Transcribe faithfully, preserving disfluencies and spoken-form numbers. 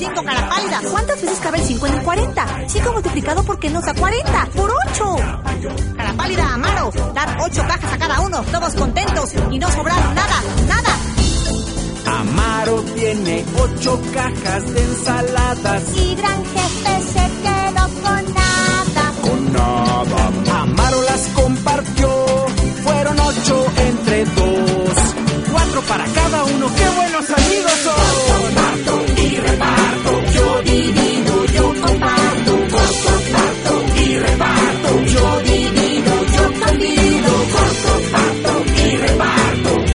cinco, cara pálida. ¿Cuántas veces cabe el cinco en el cuarenta? cinco multiplicado por qué nos da cuarenta. ¡Por ocho! Cara pálida, Amaro. Dar ocho cajas a cada uno, todos contentos y no sobraron nada, nada. Amaro tiene ocho cajas de ensaladas y Gran Jefe se quedó con nada.